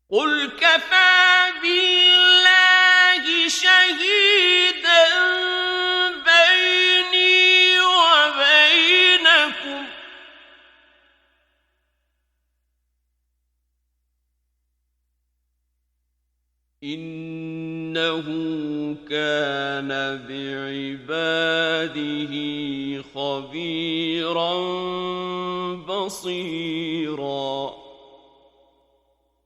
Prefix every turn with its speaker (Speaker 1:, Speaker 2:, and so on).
Speaker 1: قل كفى بالله شهيدا بيني وبينكم إنه كان بعباده خبيرا بصيرا